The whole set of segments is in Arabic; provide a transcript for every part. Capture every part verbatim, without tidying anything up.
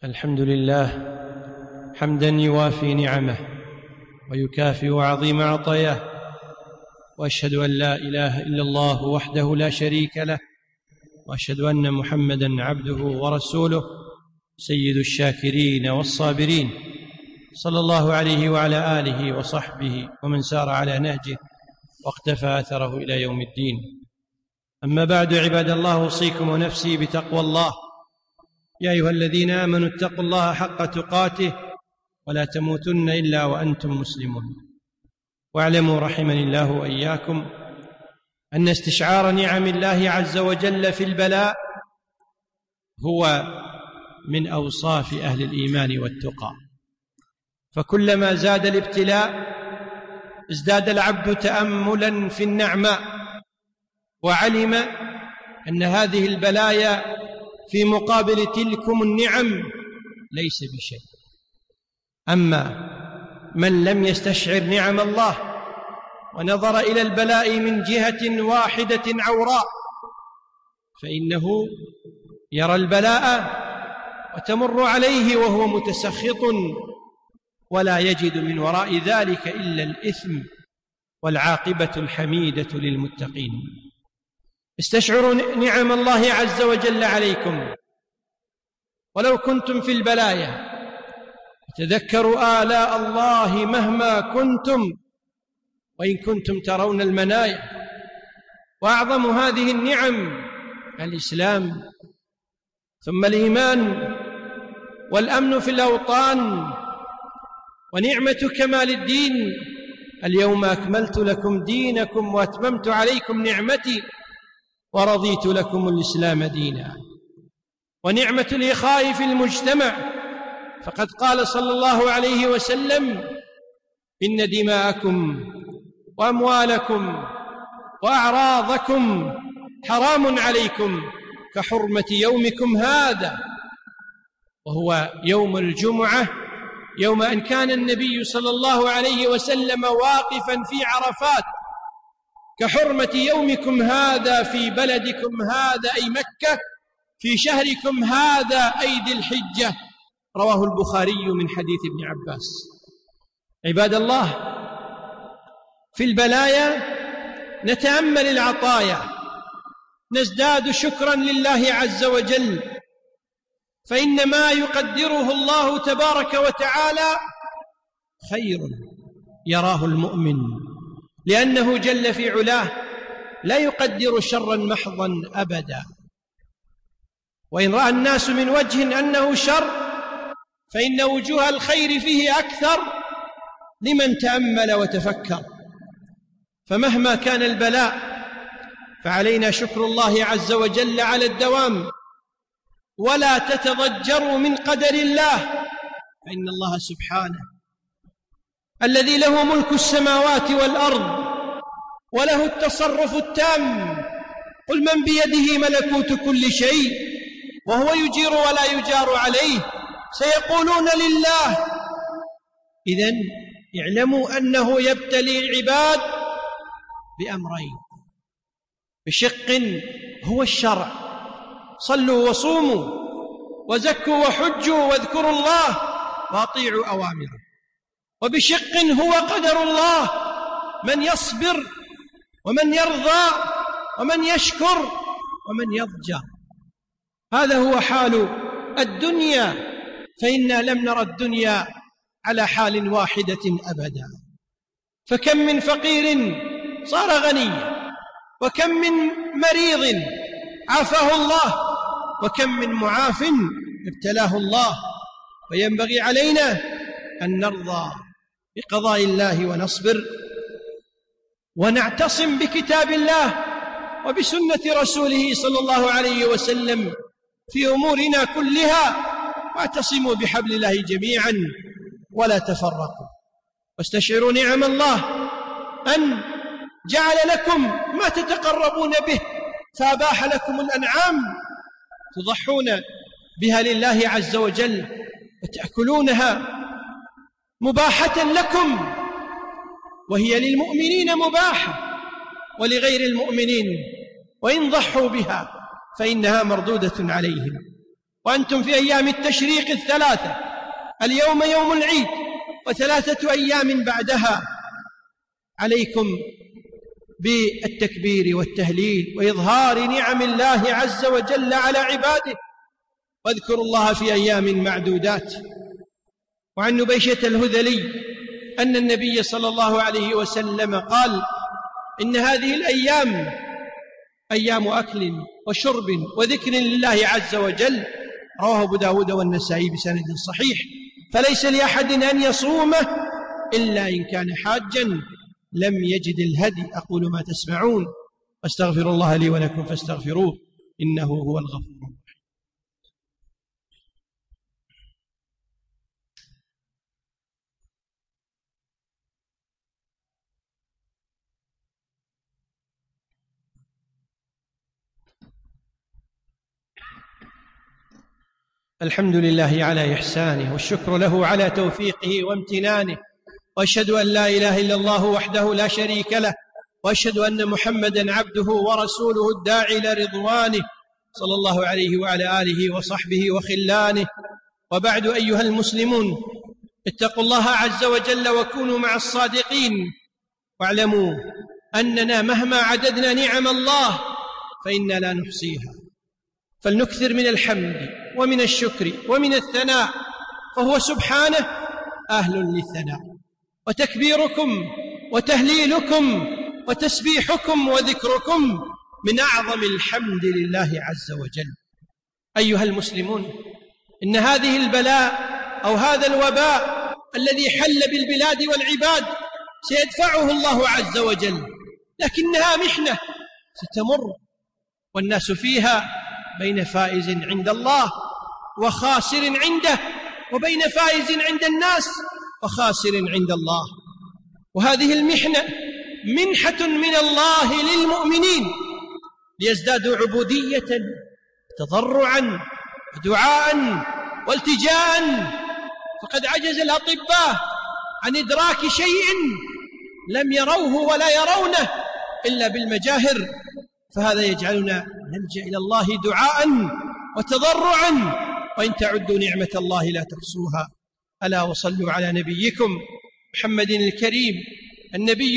الحمد لله حمدا يوافي نعمه ويكافئ عظيم عطاياه، وأشهد أن لا إله إلا الله وحده لا شريك له، وأشهد أن محمدًا عبده ورسوله سيد الشاكرين والصابرين، صلى الله عليه وعلى آله وصحبه ومن سار على نهجه واقتفى أثره إلى يوم الدين. أما بعد، عباد الله، أوصيكم ونفسي بتقوى الله. يا أيها الذين آمنوا اتقوا الله حق تقاته ولا تموتن إلا وأنتم مسلمون. واعلموا رحمني الله وإياكم أن استشعار نعم الله عز وجل في البلاء هو من أوصاف أهل الإيمان والتقى، فكلما زاد الابتلاء ازداد العبد تأملا في النعماء، وعلم أن هذه البلايا في مقابل تلكم النعم ليس بشيء. أما من لم يستشعر نعم الله ونظر إلى البلاء من جهة واحدة عوراء، فإنه يرى البلاء وتمر عليه وهو متسخط، ولا يجد من وراء ذلك إلا الإثم، والعاقبة الحميدة للمتقين. استشعروا نعم الله عز وجل عليكم ولو كنتم في البلايا، تذكروا آلاء الله مهما كنتم وإن كنتم ترون المنايا. وأعظم هذه النعم الإسلام، ثم الإيمان والأمن في الأوطان، ونعمة كمال الدين. اليوم أكملت لكم دينكم وأتممت عليكم نعمتي ورضيت لكم الإسلام دينا. ونعمة الإخاء في المجتمع، فقد قال صلى الله عليه وسلم: إن دماءكم وأموالكم وأعراضكم حرام عليكم كحرمة يومكم هذا، وهو يوم الجمعة، يوم أن كان النبي صلى الله عليه وسلم واقفا في عرفات، كحرمة يومكم هذا في بلدكم هذا أي مكة، في شهركم هذا أي ذي الحجة. رواه البخاري من حديث ابن عباس. عباد الله، في البلايا نتأمل العطايا، نزداد شكرا لله عز وجل، فإن ما يقدره الله تبارك وتعالى خير يراه المؤمن، لأنه جل في علاه لا يقدر شرا محضا أبدا. وإن رأى الناس من وجه أنه شر، فإن وجوه الخير فيه أكثر لمن تأمل وتفكر. فمهما كان البلاء فعلينا شكر الله عز وجل على الدوام، ولا تتضجروا من قدر الله، فإن الله سبحانه الذي له ملك السماوات والأرض وله التصرف التام، قل من بيده ملكوت كل شيء وهو يجير ولا يجار عليه، سيقولون لله. إذن اعلموا أنه يبتلي العباد بأمرين: بشق هو الشرع، صلوا وصوموا وزكوا وحجوا واذكروا الله وأطيعوا أوامره، وبشق هو قدر الله، من يصبر ومن يرضى ومن يشكر ومن يضجر. هذا هو حال الدنيا، فإنا لم نرى الدنيا على حال واحدة أبدا. فكم من فقير صار غنيا، وكم من مريض عافاه الله، وكم من معاف ابتلاه الله. فينبغي علينا أن نرضى بقضاء الله ونصبر، ونعتصم بكتاب الله وبسنة رسوله صلى الله عليه وسلم في أمورنا كلها، واعتصموا بحبل الله جميعا ولا تفرقوا. واستشعروا نعم الله أن جعل لكم ما تتقربون به، فأباح لكم الأنعام تضحون بها لله عز وجل وتأكلونها مباحة لكم، وهي للمؤمنين مباحة ولغير المؤمنين، وإن ضحوا بها فإنها مردودة عليهم. وأنتم في أيام التشريق الثلاثة، اليوم يوم العيد وثلاثة أيام بعدها، عليكم بالتكبير والتهليل وإظهار نعم الله عز وجل على عباده، واذكروا الله في أيام معدودات. وعن نبيشة الهذلي أن النبي صلى الله عليه وسلم قال: إن هذه الأيام أيام أكل وشرب وذكر لله عز وجل، رواه أبو داود والنسائي بسند صحيح، فليس لأحد أن يصومه إلا إن كان حاجا لم يجد الهدي. أقول ما تسمعون واستغفر الله لي ولكم فاستغفروه إنه هو الغفور الرحيم. الحمد لله على إحسانه، والشكر له على توفيقه وامتنانه، وأشهد أن لا إله إلا الله وحده لا شريك له، وأشهد أن محمدًا عبده ورسوله الداعي إلى رضوانه صلى الله عليه وعلى آله وصحبه وخلانه. وبعد، أيها المسلمون، اتقوا الله عز وجل وكونوا مع الصادقين، واعلموا أننا مهما عددنا نعم الله فإنا لا نحصيها، فلنكثر من الحمد ومن الشكر ومن الثناء، فهو سبحانه أهل للثناء. وتكبيركم وتهليلكم وتسبيحكم وذكركم من أعظم الحمد لله عز وجل. أيها المسلمون، إن هذه البلاء أو هذا الوباء الذي حل بالبلاد والعباد سيدفعه الله عز وجل، لكنها محنة ستمر، والناس فيها بين فائز عند الله وخاسر عنده، وبين فائز عند الناس وخاسر عند الله. وهذه المحنة منحة من الله للمؤمنين ليزدادوا عبودية تضرعا ودعاء والتجاء، فقد عجز الأطباء عن إدراك شيء لم يروه ولا يرونه إلا بالمجاهر، فهذا يجعلنا نلجأ إلى الله دعاء وتضرعا، وإن تعدوا نعمة الله لا تحصوها. ألا وصلوا على نبيكم محمد الكريم النبي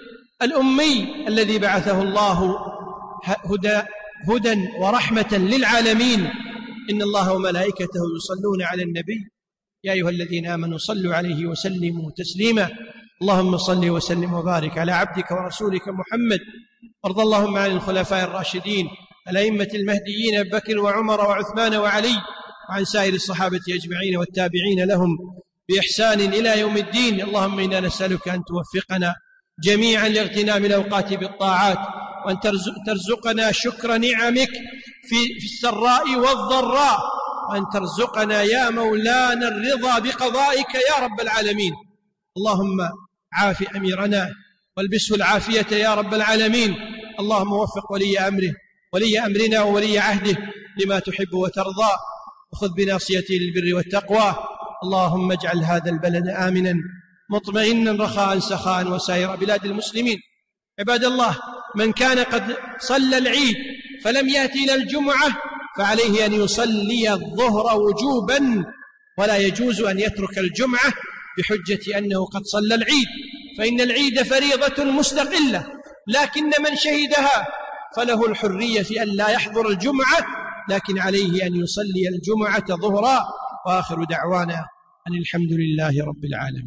الأمي الذي بعثه الله هدى, هدى ورحمة للعالمين. إن الله وملائكته يصلون على النبي يا أيها الذين آمنوا صلوا عليه وسلموا تسليما. اللهم صل وسلم وبارك على عبدك ورسولك محمد. وارض اللهم عن الخلفاء الراشدين الأئمة المهديين أبي بكر وعمر وعثمان وعلي، وعن سائر الصحابة أجمعين والتابعين لهم بإحسان إلى يوم الدين. اللهم إنا نسألك أن توفقنا جميعا لاغتنام الأوقات بالطاعات، وأن ترزقنا شكر نعمك في السراء والضراء، وأن ترزقنا يا مولانا الرضا بقضائك يا رب العالمين. اللهم عاف أميرنا والبسه العافية يا رب العالمين. اللهم وفق ولي أمره ولي أمرنا وولي عهده لما تحب وترضى، وخذ بناصيته للبر والتقوى. اللهم اجعل هذا البلد آمنا مطمئنا رخاء سخاء وسائر بلاد المسلمين. عباد الله، من كان قد صلى العيد فلم يأتي إلى الجمعة فعليه أن يصلي الظهر وجوبا، ولا يجوز أن يترك الجمعة بحجة أنه قد صلى العيد، فإن العيد فريضة مستقلة، لكن من شهدها فله الحرية في أن لا يحضر الجمعة، لكن عليه أن يصلي الجمعة ظهرا. وآخر دعوانا أن الحمد لله رب العالمين.